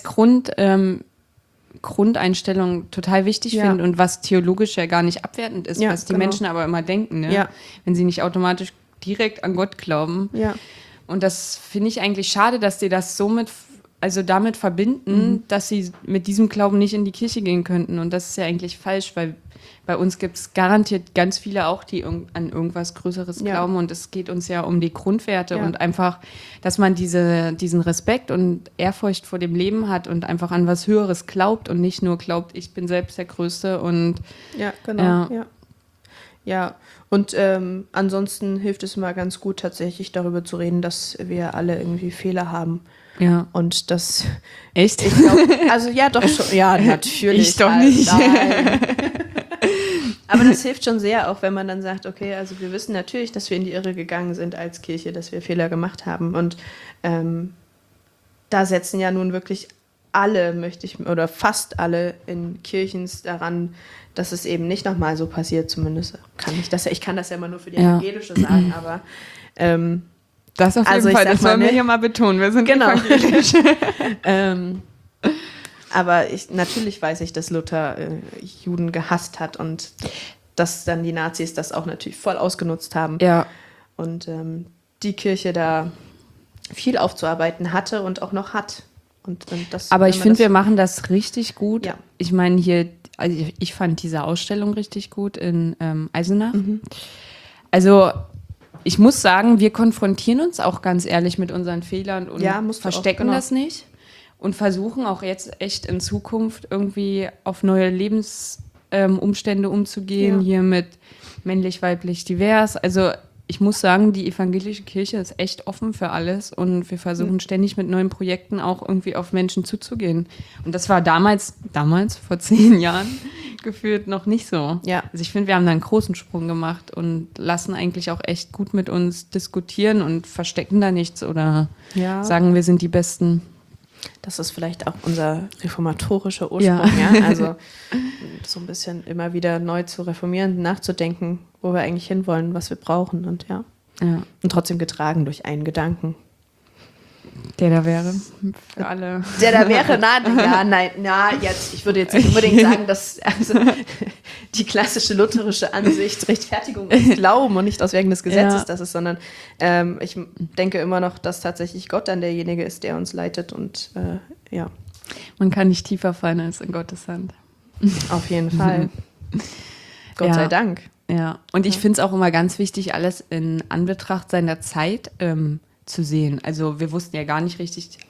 Grundeinstellung total wichtig finde und was theologisch ja gar nicht abwertend ist, was die Menschen aber immer denken, ne? Ja. Wenn sie nicht automatisch direkt an Gott glauben. Ja. Und das finde ich eigentlich schade, dass die das damit verbinden, dass sie mit diesem Glauben nicht in die Kirche gehen könnten. Und das ist ja eigentlich falsch, weil bei uns gibt es garantiert ganz viele auch, die an irgendwas Größeres glauben. Und es geht uns ja um die Grundwerte und einfach, dass man diesen Respekt und Ehrfurcht vor dem Leben hat und einfach an was Höheres glaubt und nicht nur glaubt, ich bin selbst der Größte. Und ja, genau. Ja, und ansonsten hilft es immer ganz gut, tatsächlich darüber zu reden, dass wir alle irgendwie Fehler haben. Ja. Und das... Echt? Ich glaub, also ja, doch schon. Ja, natürlich. Ich doch nicht. Nein. Aber das hilft schon sehr, auch wenn man dann sagt, okay, also wir wissen natürlich, dass wir in die Irre gegangen sind als Kirche, dass wir Fehler gemacht haben. Und da setzen ja nun wirklich alle, oder fast alle in Kirchens daran, dass es eben nicht nochmal so passiert, zumindest ich kann das ja immer nur für die Evangelische sagen, aber das auf jeden Fall, das wollen wir hier mal betonen, wir sind evangelisch. Aber natürlich weiß ich, dass Luther Juden gehasst hat und dass dann die Nazis das auch natürlich voll ausgenutzt haben. Ja. Und die Kirche da viel aufzuarbeiten hatte und auch noch hat. Aber ich finde, wir machen das richtig gut. Ja. Ich meine, ich fand diese Ausstellung richtig gut in Eisenach. Also ich muss sagen, wir konfrontieren uns auch ganz ehrlich mit unseren Fehlern und verstecken das nicht und versuchen auch jetzt echt in Zukunft irgendwie auf neue Lebensumstände umzugehen, hier mit männlich, weiblich, divers. Also ich muss sagen, die evangelische Kirche ist echt offen für alles und wir versuchen ständig mit neuen Projekten auch irgendwie auf Menschen zuzugehen. Und das war damals, vor 10 Jahren, gefühlt noch nicht so. Ja. Also ich finde, wir haben da einen großen Sprung gemacht und lassen eigentlich auch echt gut mit uns diskutieren und verstecken da nichts oder sagen, wir sind die Besten. Das ist vielleicht auch unser reformatorischer Ursprung, Also so ein bisschen immer wieder neu zu reformieren, nachzudenken, wo wir eigentlich hinwollen, was wir brauchen und und trotzdem getragen durch einen Gedanken. Der da wäre für alle. Der da wäre, ich würde jetzt nicht unbedingt sagen, dass die klassische lutherische Ansicht Rechtfertigung aus Glauben und nicht aus Wegen des Gesetzes das ist, sondern ich denke immer noch, dass tatsächlich Gott dann derjenige ist, der uns leitet und Man kann nicht tiefer fallen als in Gottes Hand. Auf jeden Fall. Gott sei Dank. Ja, und ich finde es auch immer ganz wichtig, alles in Anbetracht seiner Zeit zu sehen. Also wir wussten ja gar nicht richtig, also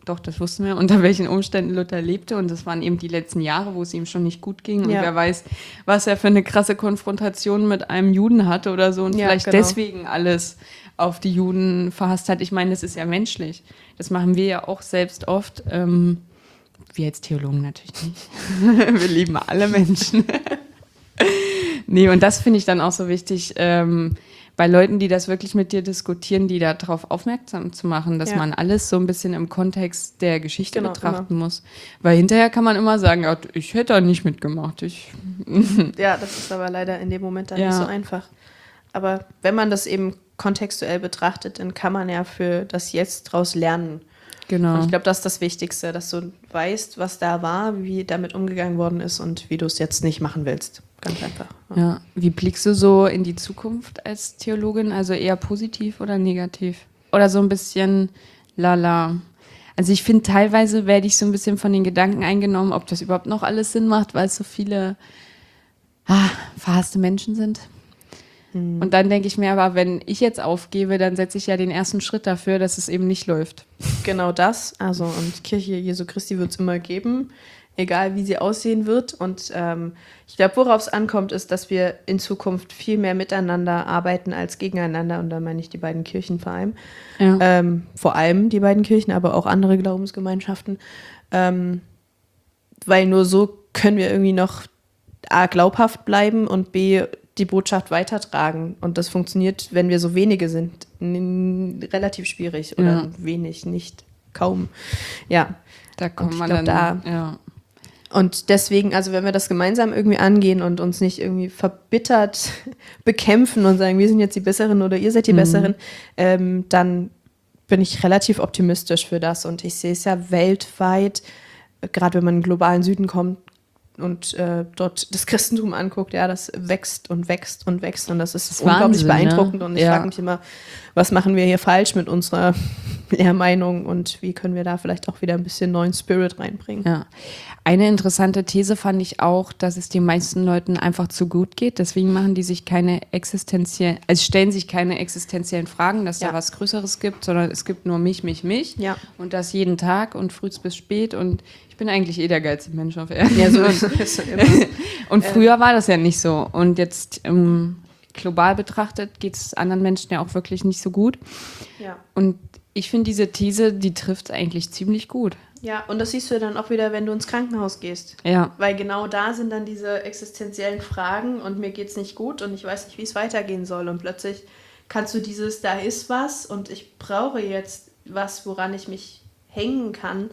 doch, das wussten wir, unter welchen Umständen Luther lebte. Und das waren eben die letzten Jahre, wo es ihm schon nicht gut ging. Und wer weiß, was er für eine krasse Konfrontation mit einem Juden hatte oder so. Und vielleicht deswegen alles auf die Juden verhasst hat. Ich meine, das ist ja menschlich. Das machen wir ja auch selbst oft. Wir als Theologen natürlich nicht. Wir lieben alle Menschen. Nee, und das finde ich dann auch so wichtig, bei Leuten, die das wirklich mit dir diskutieren, die darauf aufmerksam zu machen, dass man alles so ein bisschen im Kontext der Geschichte betrachten muss. Weil hinterher kann man immer sagen, ja, ich hätte da nicht mitgemacht. Ja, das ist aber leider in dem Moment dann nicht so einfach. Aber wenn man das eben kontextuell betrachtet, dann kann man ja für das Jetzt draus lernen. Genau. Und ich glaube, das ist das Wichtigste, dass du weißt, was da war, wie damit umgegangen worden ist und wie du es jetzt nicht machen willst. Ganz einfach. Ja. Wie blickst du so in die Zukunft als Theologin? Also eher positiv oder negativ? Oder so ein bisschen lala? Also ich finde, teilweise werde ich so ein bisschen von den Gedanken eingenommen, ob das überhaupt noch alles Sinn macht, weil es so viele verhasste Menschen sind. Und dann denke ich mir aber, wenn ich jetzt aufgebe, dann setze ich ja den ersten Schritt dafür, dass es eben nicht läuft. Genau das. Also, und Kirche Jesu Christi wird es immer geben, egal wie sie aussehen wird. Und ich glaube, worauf es ankommt, ist, dass wir in Zukunft viel mehr miteinander arbeiten als gegeneinander. Und da meine ich die beiden Kirchen vor allem. Ja. Vor allem die beiden Kirchen, aber auch andere Glaubensgemeinschaften. Weil nur so können wir irgendwie noch A, glaubhaft bleiben und B, die Botschaft weitertragen. Und das funktioniert, wenn wir so wenige sind, relativ schwierig oder wenig, nicht, kaum. Ja, da kommt man dann. Ja. Und deswegen, also wenn wir das gemeinsam irgendwie angehen und uns nicht irgendwie verbittert bekämpfen und sagen, wir sind jetzt die Besseren oder ihr seid die Besseren, dann bin ich relativ optimistisch für das. Und ich sehe es ja weltweit, gerade wenn man in den globalen Süden kommt, und dort das Christentum anguckt, ja, das wächst und wächst und wächst und das ist unglaublich Wahnsinn, beeindruckend. Ne? Und ich frage mich immer, was machen wir hier falsch mit unserer Lehrmeinung und wie können wir da vielleicht auch wieder ein bisschen neuen Spirit reinbringen? Ja. Eine interessante These fand ich auch, dass es den meisten Leuten einfach zu gut geht, deswegen machen die sich stellen sich keine existenziellen Fragen, dass da was Größeres gibt, sondern es gibt nur mich und das jeden Tag und früh bis spät und ich bin eigentlich der geilste Mensch auf Erden. Ja, so ist es immer. Und früher war das ja nicht so. Und jetzt global betrachtet geht es anderen Menschen ja auch wirklich nicht so gut. Ja. Und ich finde diese These, die trifft es eigentlich ziemlich gut. Ja, und das siehst du dann auch wieder, wenn du ins Krankenhaus gehst. Ja. Weil genau da sind dann diese existenziellen Fragen und mir geht's nicht gut und ich weiß nicht, wie es weitergehen soll. Und plötzlich kannst du da ist was und ich brauche jetzt was, woran ich mich hängen kann,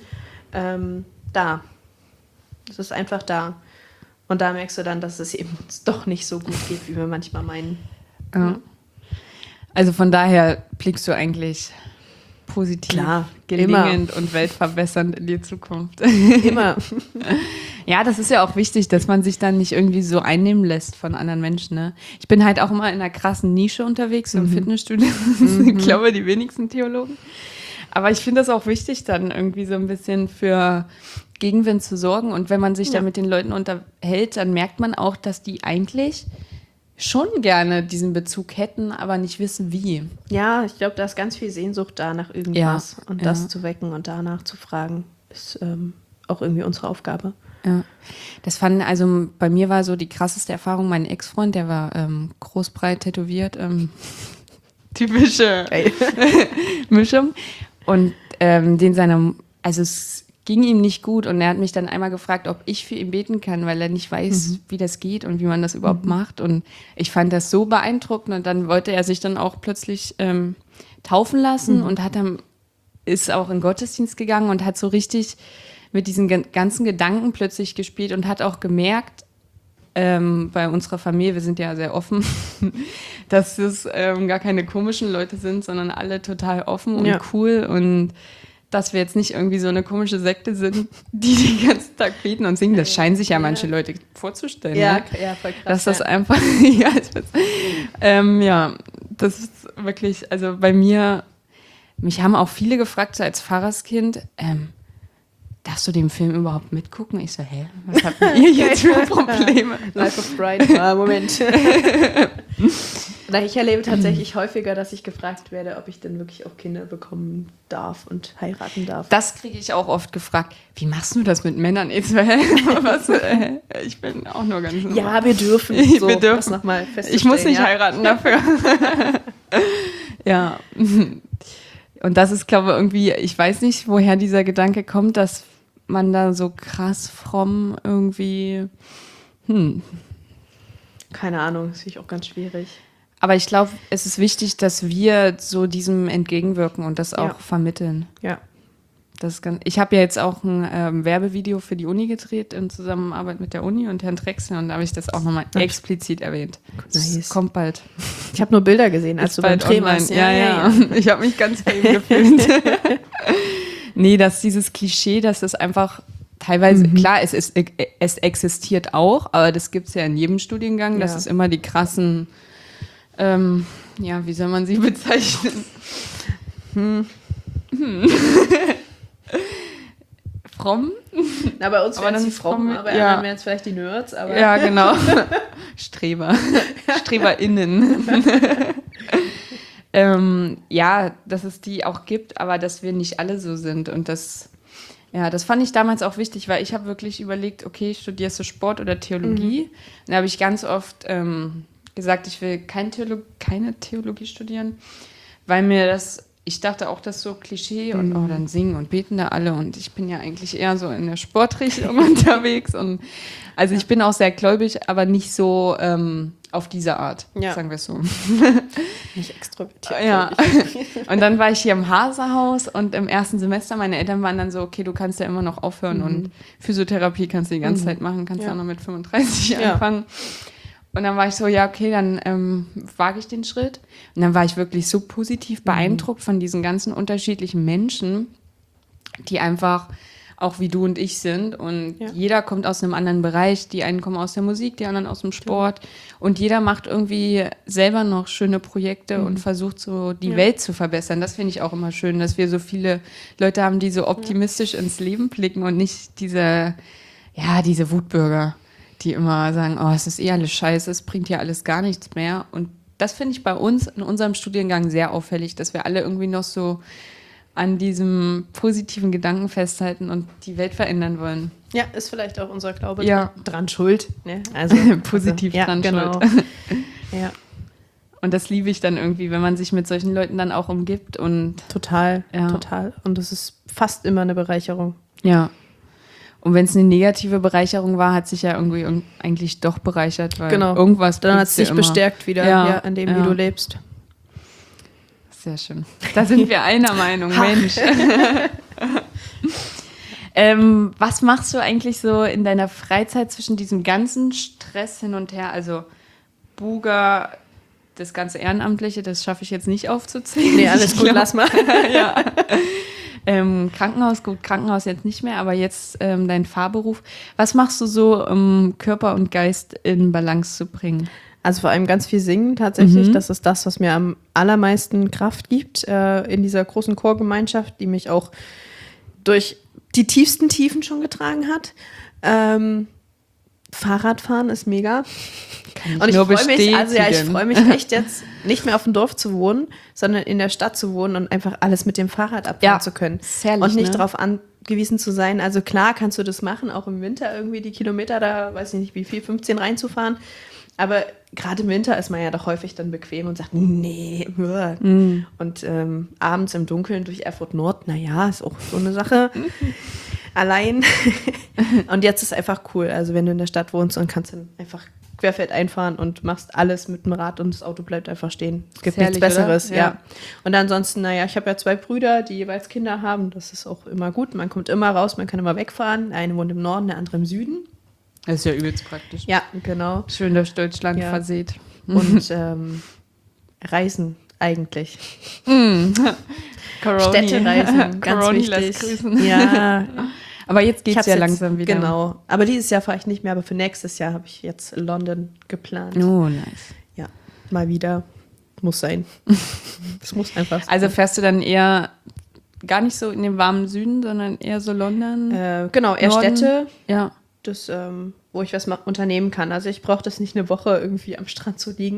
da. Das ist einfach da. Und da merkst du dann, dass es eben doch nicht so gut geht, wie wir manchmal meinen. Ja. Also von daher blickst du eigentlich positiv, gelingend immer und weltverbessernd in die Zukunft. Immer. Ja, das ist ja auch wichtig, dass man sich dann nicht irgendwie so einnehmen lässt von anderen Menschen. Ne? Ich bin halt auch immer in einer krassen Nische unterwegs, im Fitnessstudio. Ich glaube, die wenigsten Theologen. Aber ich finde das auch wichtig, dann irgendwie so ein bisschen für Gegenwind zu sorgen. Und wenn man sich da mit den Leuten unterhält, dann merkt man auch, dass die eigentlich schon gerne diesen Bezug hätten, aber nicht wissen, wie. Ja, ich glaube, da ist ganz viel Sehnsucht da nach irgendwas. Ja, und das zu wecken und danach zu fragen, ist auch irgendwie unsere Aufgabe. Ja, also bei mir war so die krasseste Erfahrung, mein Ex-Freund, der war großbreit tätowiert, typische Mischung. Und es ging ihm nicht gut und er hat mich dann einmal gefragt, ob ich für ihn beten kann, weil er nicht weiß, wie das geht und wie man das überhaupt macht. Und ich fand das so beeindruckend und dann wollte er sich dann auch plötzlich taufen lassen und ist auch in den Gottesdienst gegangen und hat so richtig mit diesen ganzen Gedanken plötzlich gespielt und hat auch gemerkt, bei unserer Familie, wir sind ja sehr offen, dass es gar keine komischen Leute sind, sondern alle total offen und cool und dass wir jetzt nicht irgendwie so eine komische Sekte sind, die den ganzen Tag beten und singen. Das scheinen sich ja manche Leute vorzustellen. Ja, ne? Ja, voll krass. Dass das einfach, das ist wirklich, also bei mir, mich haben auch viele gefragt, so als Pfarrerskind, darfst du den Film überhaupt mitgucken? Ich so, was habt ihr jetzt für Probleme? Life of Brian. Moment. Na, ich erlebe tatsächlich häufiger, dass ich gefragt werde, ob ich denn wirklich auch Kinder bekommen darf und heiraten darf. Das kriege ich auch oft gefragt. Wie machst du das mit Männern? Ich bin auch nur ganz normal. Ja, wir dürfen. So, Wir dürfen. das noch mal festzustellen, Ich muss nicht ja. heiraten dafür. Ja. Und das ist, glaube ich, irgendwie, ich weiß nicht, woher dieser Gedanke kommt, dass man da so krass fromm irgendwie. Keine Ahnung, das finde ich auch ganz schwierig. Aber ich glaube, es ist wichtig, dass wir so diesem entgegenwirken und das auch Ja. vermitteln. Ja. Das ist ich habe ja jetzt auch ein Werbevideo für die Uni gedreht in Zusammenarbeit mit der Uni und Herrn Drechsel und da habe ich das auch nochmal explizit erwähnt. Nice. Das kommt bald. Ich habe nur Bilder gesehen, als Ist du beim bald Dreh online. warst. Ja. Ich habe mich ganz fame gefühlt. Nee, dass dieses Klischee, dass das einfach teilweise, klar, es existiert auch, aber das gibt es ja in jedem Studiengang, dass Ja. es immer die krassen, wie soll man sie bezeichnen? Fromm? Na, bei uns Aber wären es dann die Frommen, fromm, aber ja. anderen wären es vielleicht die Nerds. Aber Ja, genau. Streber. StreberInnen. Dass es die auch gibt, aber dass wir nicht alle so sind. Und das fand ich damals auch wichtig, weil ich habe wirklich überlegt, okay, studierst du Sport oder Theologie? Da habe ich ganz oft gesagt, ich will keine Theologie studieren, weil ich dachte auch, das ist so Klischee und dann singen und beten da alle und ich bin ja eigentlich eher so in der Sportrichtung unterwegs und also ich bin auch sehr gläubig, aber nicht so auf diese Art, sagen wir es so. nicht extrovertiert. Ja, und dann war ich hier im Haserhaus und im ersten Semester, meine Eltern waren dann so, okay, du kannst ja immer noch aufhören und Physiotherapie kannst du die ganze Zeit machen, kannst ja auch noch mit 35 anfangen. Und dann war ich so, ja, okay, dann wage ich den Schritt. Und dann war ich wirklich so positiv beeindruckt von diesen ganzen unterschiedlichen Menschen, die einfach auch wie du und ich sind. Und jeder kommt aus einem anderen Bereich. Die einen kommen aus der Musik, die anderen aus dem Sport. Und jeder macht irgendwie selber noch schöne Projekte und versucht so die Welt zu verbessern. Das finde ich auch immer schön, dass wir so viele Leute haben, die so optimistisch ins Leben blicken und nicht diese Wutbürger, die immer sagen, oh, es ist eh alles scheiße, es bringt ja alles gar nichts mehr. Und das finde ich bei uns in unserem Studiengang sehr auffällig, dass wir alle irgendwie noch so an diesem positiven Gedanken festhalten und die Welt verändern wollen. Ja, ist vielleicht auch unser Glaube dran schuld. Ne? Also, Positiv dran genau. schuld. Ja, Und das liebe ich dann irgendwie, wenn man sich mit solchen Leuten dann auch umgibt. Und total. Und das ist fast immer eine Bereicherung. ja. Und wenn es eine negative Bereicherung war, hat sich ja irgendwie eigentlich doch bereichert, weil irgendwas Dann hat es dich immer. bestärkt wieder, an dem, wie du lebst. Sehr schön. Da sind wir einer Meinung, Mensch. Was machst du eigentlich so in deiner Freizeit zwischen diesem ganzen Stress hin und her? Also Buga, das ganze Ehrenamtliche, das schaffe ich jetzt nicht aufzuzählen. Nee, alles gut, lass mal. Ja. Krankenhaus jetzt nicht mehr, aber jetzt dein Fahrberuf. Was machst du so, um Körper und Geist in Balance zu bringen? Also vor allem ganz viel singen tatsächlich. Das ist das, was mir am allermeisten Kraft gibt in dieser großen Chorgemeinschaft, die mich auch durch die tiefsten Tiefen schon getragen hat. Fahrradfahren ist mega. Und ich freue mich echt jetzt nicht mehr auf dem Dorf zu wohnen, sondern in der Stadt zu wohnen und einfach alles mit dem Fahrrad abfahren zu können. Herrlich, und nicht darauf angewiesen zu sein. Also klar kannst du das machen, auch im Winter irgendwie die Kilometer da, weiß ich nicht wie viel, 15 reinzufahren. Aber gerade im Winter ist man ja doch häufig dann bequem und sagt, nee. Und abends im Dunkeln durch Erfurt Nord, naja, ist auch so eine Sache. Allein. Und jetzt ist einfach cool. Also wenn du in der Stadt wohnst und kannst dann einfach querfeld einfahren und machst alles mit dem Rad und das Auto bleibt einfach stehen. Es gibt nichts Besseres, ja. Und ansonsten, ich habe ja 2 Brüder, die jeweils Kinder haben. Das ist auch immer gut. Man kommt immer raus, man kann immer wegfahren. Der eine wohnt im Norden, der andere im Süden. Das ist ja übelst praktisch. Ja, genau. Schön durch Deutschland verseht. Und Reisen eigentlich. Städtereisen, ganz Coroni wichtig. lässt grüßen. Ja. Aber jetzt geht es ja langsam wieder. Genau. Aber dieses Jahr fahre ich nicht mehr, aber für nächstes Jahr habe ich jetzt London geplant. Oh, nice. Ja, mal wieder. Muss sein. Das muss einfach sein. Also fährst du dann eher gar nicht so in den warmen Süden, sondern eher so London? Genau, eher Norden? Städte, Ja. das, wo ich was unternehmen kann. Also ich brauche das nicht eine Woche irgendwie am Strand zu liegen.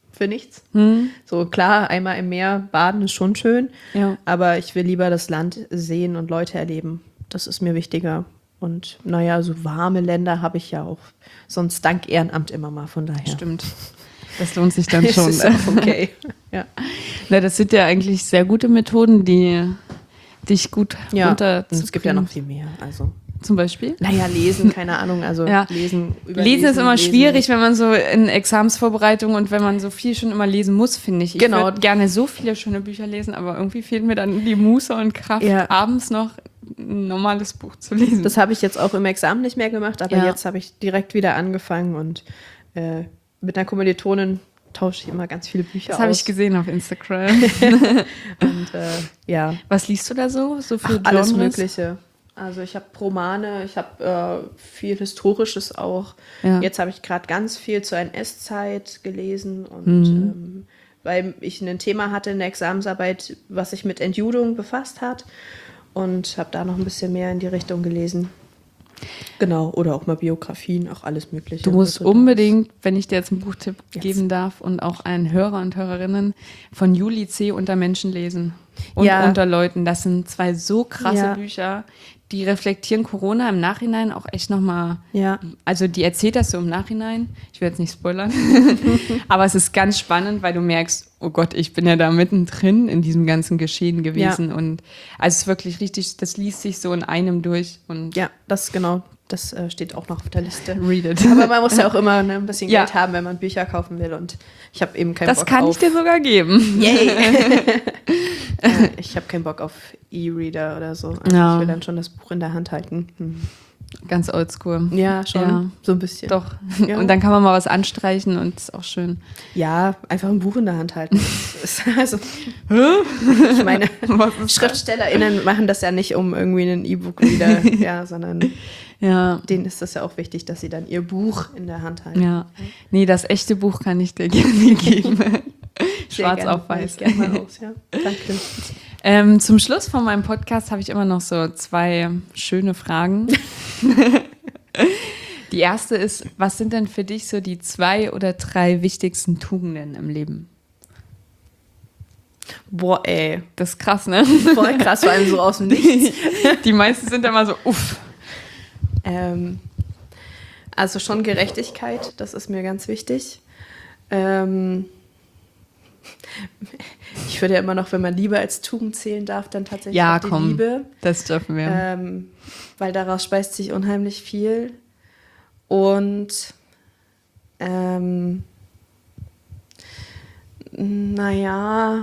für nichts. So klar, einmal im Meer baden ist schon schön, Ja. aber ich will lieber das Land sehen und Leute erleben. Das ist mir wichtiger. Und naja, so warme Länder habe ich ja auch sonst dank Ehrenamt immer mal, von daher. Stimmt. Das lohnt sich dann schon. Ist auch okay. Ja. Na, das sind ja eigentlich sehr gute Methoden, die dich gut Ja, und runterzukriegen. es gibt ja noch viel mehr. Also, Zum Beispiel? naja, lesen, keine Ahnung. Also Ja. lesen, Lesen ist immer schwierig, wenn man so in Examensvorbereitung und wenn man so viel schon immer lesen muss, finde ich. Ich Genau. würde gerne so viele schöne Bücher lesen, aber irgendwie fehlt mir dann die Muße und Kraft, Ja. abends noch ein normales Buch zu lesen. Das habe ich jetzt auch im Examen nicht mehr gemacht, aber Ja. jetzt habe ich direkt wieder angefangen und mit einer Kommilitonin tausche ich immer ganz viele Bücher Das habe aus. ich gesehen auf Instagram. Und ja, Was liest du da so? So für alles Genres? Mögliche. Also ich habe Romane, ich habe viel Historisches auch. Ja. Jetzt habe ich gerade ganz viel zur NS-Zeit gelesen und weil ich ein Thema hatte in der Examensarbeit, was sich mit Entjudung befasst hat und habe da noch ein bisschen mehr in die Richtung gelesen. Genau, oder auch mal Biografien, auch alles Mögliche. Du musst Also unbedingt, wenn ich dir jetzt einen Buchtipp Jetzt. geben darf und auch allen Hörer und Hörerinnen, von Juli C. Unter Menschen lesen und Ja. unter Leuten. Das sind 2 so krasse Ja. Bücher, die reflektieren Corona im Nachhinein auch echt nochmal. Ja. Also die erzählt das so im Nachhinein. Ich will jetzt nicht spoilern. Aber es ist ganz spannend, weil du merkst, oh Gott, ich bin ja da mittendrin in diesem ganzen Geschehen gewesen. Ja. Und also es ist wirklich richtig, das liest sich so in einem durch und Ja, das genau, das steht auch noch auf der Liste. read it. Aber man muss ja auch immer ein bisschen Ja. Geld haben, wenn man Bücher kaufen will. Und ich habe eben keinen Das Bock kann auf... ich dir sogar geben. Yay! Ich habe keinen Bock auf E-Reader oder so. Also Ja. Ich will dann schon das Buch in der Hand halten. Ganz oldschool. Ja, schon. Ja. So ein bisschen. Doch. Ja. Und dann kann man mal was anstreichen und ist auch schön. Ja, einfach ein Buch in der Hand halten. Das ist also, ich meine, SchriftstellerInnen machen das ja nicht, um irgendwie einen E-Book-Reader, ja, sondern Ja. denen ist das ja auch wichtig, dass sie dann ihr Buch in der Hand halten. Ja. Nee, das echte Buch kann ich dir gerne geben. Sehr Schwarz gerne, auf weiß. Gerne mal aus, ja. Danke. Zum Schluss von meinem Podcast habe ich immer noch so 2 schöne Fragen. Die erste ist, was sind denn für dich so die 2 oder 3 wichtigsten Tugenden im Leben? Boah, ey. Das ist krass, ne? Voll krass, vor allem so aus dem Nichts. Die meisten sind immer so, uff. Also schon Gerechtigkeit, das ist mir ganz wichtig. Ich würde ja immer noch, wenn man Liebe als Tugend zählen darf, dann tatsächlich Ja, auch die komm. Liebe. Das dürfen wir. Weil daraus speist sich unheimlich viel. Und naja,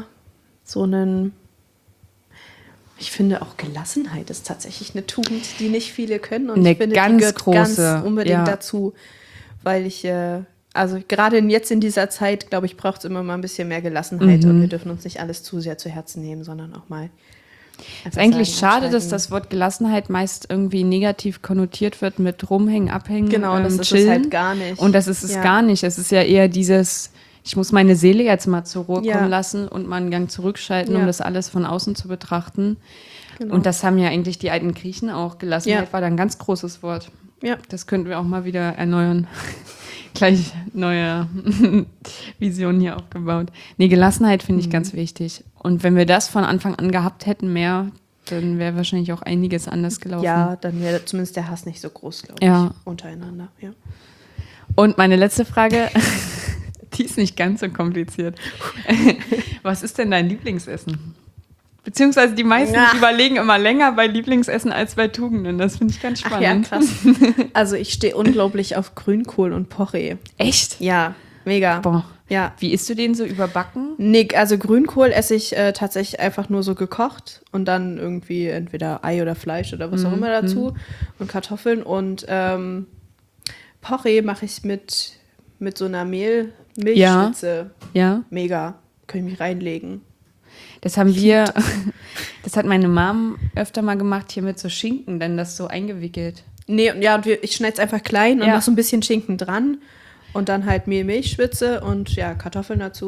ich finde auch Gelassenheit ist tatsächlich eine Tugend, die nicht viele können. Und Eine ich finde, ganz die gehört große, ganz unbedingt ja. dazu. Weil ich, also gerade jetzt in dieser Zeit, glaube ich, braucht es immer mal ein bisschen mehr Gelassenheit. Und wir dürfen uns nicht alles zu sehr zu Herzen nehmen, sondern auch mal Ist eigentlich sagen, schade, dass abschalten. das Wort Gelassenheit meist irgendwie negativ konnotiert wird mit rumhängen, abhängen, Genau, das ist es chillen. halt gar nicht. Und das ist es Ja. gar nicht. Es ist ja eher dieses, ich muss meine Seele jetzt mal zur Ruhe Ja. kommen lassen und mal einen Gang zurückschalten, um Ja. das alles von außen zu betrachten. Genau. Und das haben ja eigentlich die alten Griechen auch. Gelassenheit Ja. war da ein ganz großes Wort. Ja. Das könnten wir auch mal wieder erneuern. Gleich neue Visionen hier aufgebaut. Nee, Gelassenheit finde ich ganz wichtig. Und wenn wir das von Anfang an gehabt hätten, mehr, dann wäre wahrscheinlich auch einiges anders gelaufen. Ja, dann wäre zumindest der Hass nicht so groß, glaube Ja. ich, untereinander. Ja. Und meine letzte Frage, die ist nicht ganz so kompliziert. Was ist denn dein Lieblingsessen? Beziehungsweise die meisten Ja. überlegen immer länger bei Lieblingsessen als bei Tugenden. Das finde ich ganz Ach ja, spannend. krass. Also ich stehe unglaublich auf Grünkohl und Porree. Echt? Ja, mega. Boah. Ja. Wie isst du den so überbacken? Nee, also Grünkohl esse ich tatsächlich einfach nur so gekocht und dann irgendwie entweder Ei oder Fleisch oder was auch immer dazu und Kartoffeln und Porree mache ich mit so einer Milchschnitze. Ja. Mega. Kann ich mich reinlegen. Das haben wir, das hat meine Mom öfter mal gemacht, hier mit so Schinken, dann das so eingewickelt. Nee, ja, und ich schneide es einfach klein und Ja. mach so ein bisschen Schinken dran und dann halt Milchschwitze und ja, Kartoffeln dazu.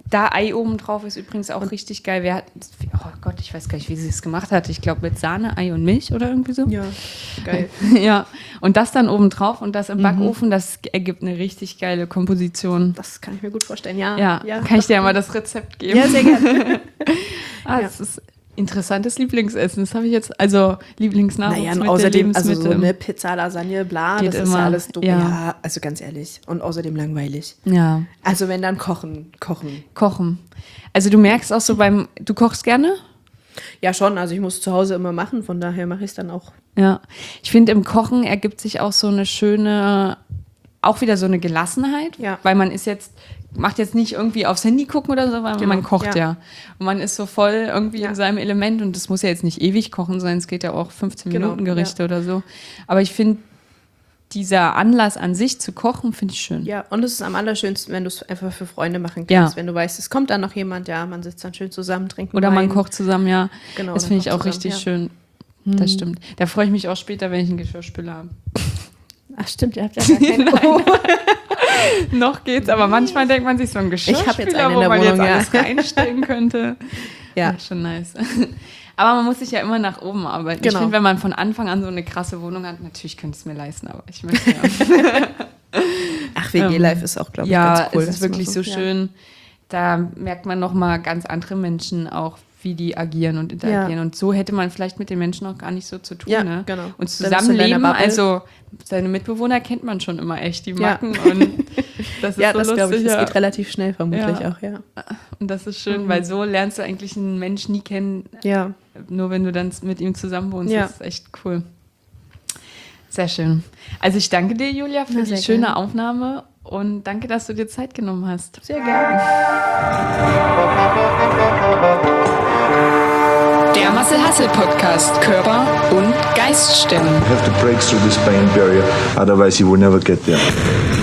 Da Ei oben drauf ist übrigens auch richtig geil. Oh Gott, ich weiß gar nicht, wie sie es gemacht hat. Ich glaube mit Sahne, Ei und Milch oder irgendwie so. Ja, geil. Ja, und das dann oben drauf und das im Backofen, das ergibt eine richtig geile Komposition. Das kann ich mir gut vorstellen, ja. Ja, kann ich dir ja mal das Rezept geben? Ja, sehr gerne. Das ist interessantes Lieblingsessen. Das habe ich jetzt, also Lieblingsnahrungsmittel, Naja, und außerdem, also Lebensmittel. so eine Pizza, Lasagne, bla, Geht das ist immer. ja alles dumm. Ja. Ja, also ganz ehrlich. Und außerdem langweilig. Ja, Also wenn dann kochen. kochen. Also du merkst auch so du kochst gerne? Ja, schon. Also ich muss zu Hause immer machen, von daher mache ich es dann auch. Ja, ich finde, im Kochen ergibt sich auch so eine schöne, auch wieder so eine Gelassenheit, Ja. weil man macht jetzt nicht irgendwie aufs Handy gucken oder so, weil Genau, man kocht ja. ja. Und man ist so voll irgendwie in seinem Element und das muss ja jetzt nicht ewig kochen sein, es geht ja auch 15 Genau, Minuten Gerichte oder so. Aber ich finde, dieser Anlass an sich zu kochen, finde ich schön. Ja, und es ist am allerschönsten, wenn du es einfach für Freunde machen kannst. Ja. Wenn du weißt, es kommt dann noch jemand, ja, man sitzt dann schön zusammen, trinkt Oder man Wein. kocht zusammen, ja. Genau, das dann finde ich kocht auch richtig zusammen, schön. Das stimmt. Da freue ich mich auch später, wenn ich einen Geschirrspüler habe. Ach stimmt, ihr habt ja gar keinen. Oh. Noch geht's, aber manchmal denkt man sich so ein Ich hab jetzt Geschirrspüler, einen in wo der man Wohnung, jetzt ja. alles reinstellen könnte. Ja. Schon nice. Aber man muss sich ja immer nach oben arbeiten. Genau. Ich finde, wenn man von Anfang an so eine krasse Wohnung hat, natürlich könnte ich es mir leisten, aber ich möchte ja. Ach, WG-Life ist auch, glaube ich, Ja, ganz cool. es ist dass man wirklich so schön. Da merkt man noch mal ganz andere Menschen auch, wie die agieren und interagieren. Ja. Und so hätte man vielleicht mit den Menschen auch gar nicht so zu tun. Ja, Ne? genau. Und Dann bist du in zusammenleben, deiner Bubble. also seine Mitbewohner kennt man schon immer echt, die Ja. Macken. Und das ist Ja, so das glaube ich, lustig. das geht relativ schnell vermutlich Ja. auch, ja. Und das ist schön, weil so lernst du eigentlich einen Menschen nie kennen, Ja, nur wenn du dann mit ihm zusammen wohnst. Ja. Das ist echt cool. Sehr schön. Also ich danke dir, Julia, für Na, die sehr schöne gerne. Aufnahme und danke, dass du dir Zeit genommen hast. sehr gerne. Der Marcel Hassel Podcast Körper und Geist stimmen. You have to break through this pain barrier, otherwise you will never get there.